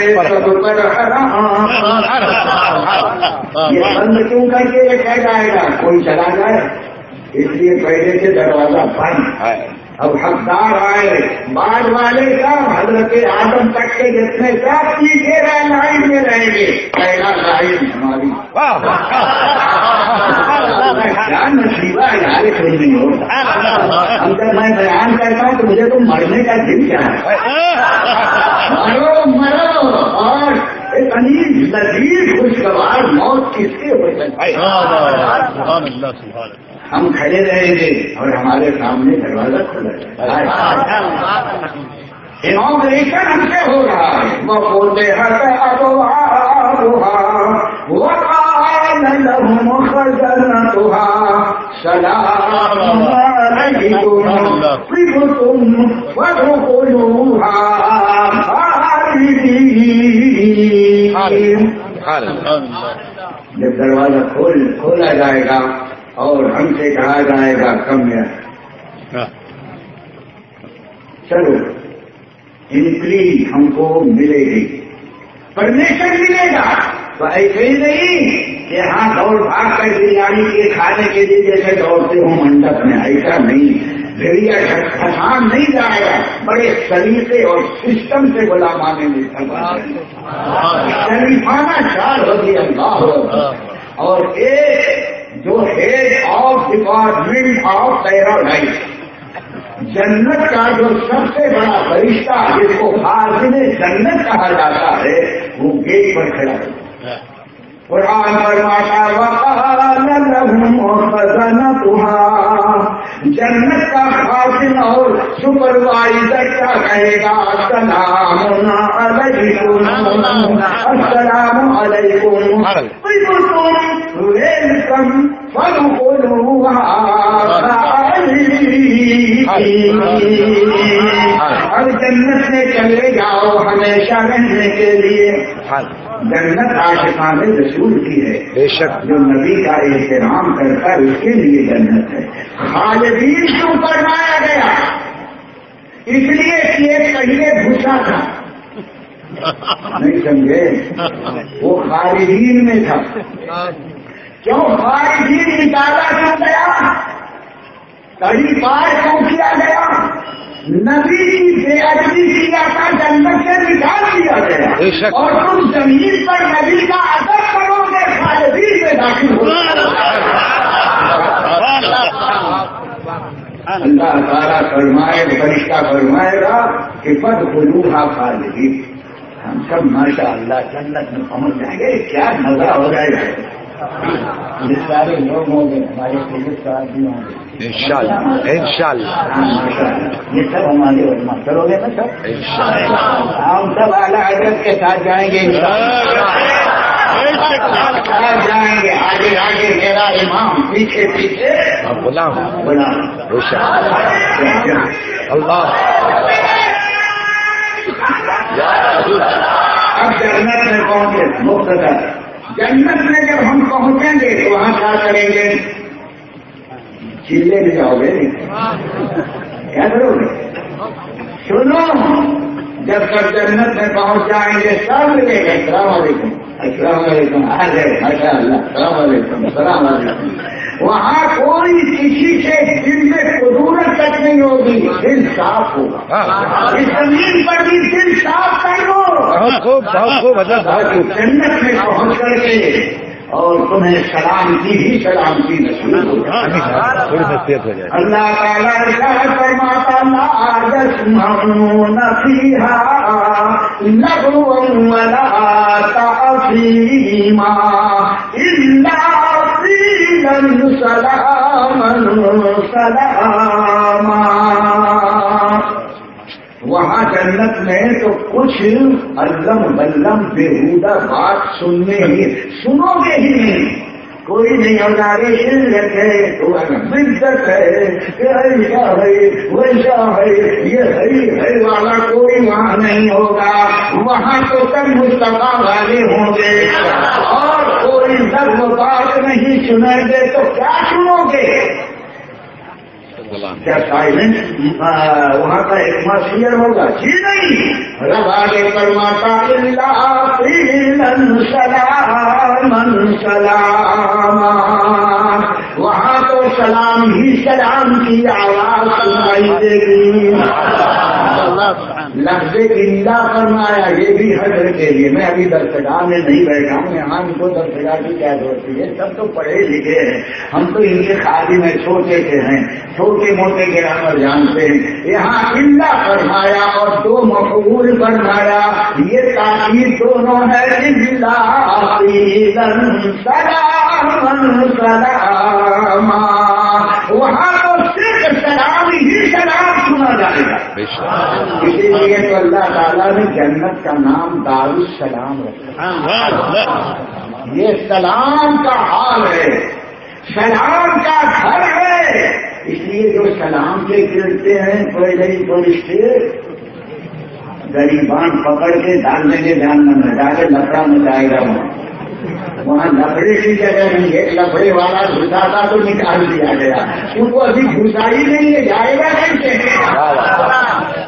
سب پر یہ بند کیوں کر کے یہ کہہ جائے گا کوئی چلا جائے، اس لیے پہلے سے دروازہ بند ہے. اب حقدار آئے بعد والے کا حضرت آدم تک کے جتنے سب پیچھے رہے لائن میں رہیں گے، پہلا لائن ہماری. کیا نصیبہ یار کوئی نہیں ہوتا. اب جب میں بیان کرتا ہوں تو مجھے تو مرنے کا دل کیا ہے. مرو مرو اور اتنی لذیذ خوشگوار موت کس کے ہو سکتی ہے. ہم کھڑے رہیں گے اور ہمارے سامنے دروازہ کھلا ہے. انوگریشن ہم سے ہو رہا ہے. وہ بولتے ہیں سلام علیکم طبتم فادخلوها خالدین. جب دروازہ کھولا جائے گا اور ہم سے کہا جائے گا کم ہے چلو انٹری ہم کو ملے گی، پرمیشن ملے گا. تو ایسے ہی نہیں کہ ہاں دوڑ بھاگ کر بریانی کے کھانے کے لیے جیسے دوڑتے ہوں منڈپ میں، ایسا نہیں. بھیڑیا کھسان نہیں جائے گا، بڑے سلیقے اور سسٹم سے غلامانے میں شریفانہ چال ہوگی. اللہ اور ایک جو head of department of paradise, جنت کا جو سب سے بڑا فرشتہ جس کو خازن جنت کہا جاتا ہے، وہ گیٹ پر کھڑا ہے. قرآن فرماتا وقال لهم خزنتها، جنت کا خازن اور سپروائزر کیا کہے گا؟ السلام علیکم، السلام علیکم، ویلکم فادخلوها خالدین. اور جنت میں چلے جاؤ ہمیشہ رہنے کے لیے. جنت عاشقان رسول کی ہے، بے شک. جو نبی کا احترام کرتا ہے اس کے لیے جنت ہے. خالدین کیوں فرمایا گیا؟ اس لیے کہ ایک پہلے گھسا تھا، نہیں سمجھے؟ وہ خالدین میں تھا. کیوں خالدین نکالا کیوں گیا؟ کبھی پار کیوں کیا گیا؟ نبی کی بے ادبی کیا تھا، جنت سے نکال دیا گیا. اور تم زمین پر نبی کا ادب کرو گے، خالدین میں داخل ہو. اللہ تعالیٰ فرمائے، فرشتہ فرمائے گا کہ فادخلوها خالدین. ہم سب ماشاء اللہ جنت میں پہنچ جائیں گے. کیا مزہ ہو جائے گا. یہ سارے لوگ ہوں گے، ہمارے پولیس کا آدمی ہوں گے انشاءاللہ. یہ سب ہمارے علماء کرو گے نا سب انشاءاللہ. ہم سب اعلیٰ حضرت کے ساتھ جائیں گے جائیں گے. آگے آگے میرا امام، پیچھے پیچھے غلام اللہ. اب جنت میں پہنچے مختصر. جنت میں جب ہم پہنچیں گے تو وہاں کیا کریں گے؟ چلے بھی جاؤ گے، کیا کرو گے؟ سنو، جب تک جنت میں پہنچ جائیں گے سب ملے گا السلام علیکم السلام علیکم. آ گئے ماشاء اللہ، السلام علیکم السلام علیکم. وہاں کوئی کسی سے دل میں ضرورت تک نہیں ہوگی، دل صاف ہوگا. اس زمین پر بھی دل صاف کر دو. جنت میں پہنچ کر کے اور تمہیں سلامتی ہی سلامتی نصیب ہو جائے. اللہ تعالیٰ ارشاد فرماتا لا يسمعون فيها لغوا ولا تأثيما إلا قيلا سلاما سلاما. وہاں جنت میں تو کچھ علم بلم بےہودہ بات سنو گے ہی نہیں. کوئی نہیں ہوگا عزت ہے تو عزت ہے، ایسا ہے ویسا ہے، یہ ہے والا کوئی وہاں نہیں ہوگا. وہاں تو سب مصطفیٰ والے ہوں گے اور کوئی ضرب بات نہیں سنیں گے. تو کیا سنو گے؟ کیا سائلنٹ وہاں کا ایٹماسفیئر ہوگا؟ جی نہیں. رب آگے فرماتا سلام سلاما، وہاں تو سلام ہی سلام کی آواز سنائی دے گی. لفظ زندہ فرمایا یہ بھی حضر کے لیے. میں ابھی درسگاہ میں نہیں بیٹھا ہوں، یہاں ان کو درسگاہ کی کیا ضرورت ہے؟ سب تو پڑھے لکھے ہیں، ہم تو ان کے خادم میں چھوٹے سے ہیں، چھوٹے موٹے گرامر جانتے ہیں. یہاں زندہ فرمایا اور دو مفعول فرمایا، یہ تاکید دونوں ہے. سلام وہاں تو صرف سلام ہی سلام سنا جائے گا. اسی لیے تو اللہ تعالیٰ نے جنت کا نام دارالسلام رکھا. یہ سلام کا حال ہے، سلام کا گھر ہے. اس لیے جو سلام سے گرتے ہیں پہلے ہی فرشتے غریبان پکڑ کے ڈالنے کے جاننا میں ڈالے لفڑا میں جائے گا. وہاں لفڑے کی جگہ نہیں ہے، لفڑے والا گھسا تھا تو نکال دیا گیا. ان کو ابھی گھسائی نہیں ہے، جائے گا کیسے؟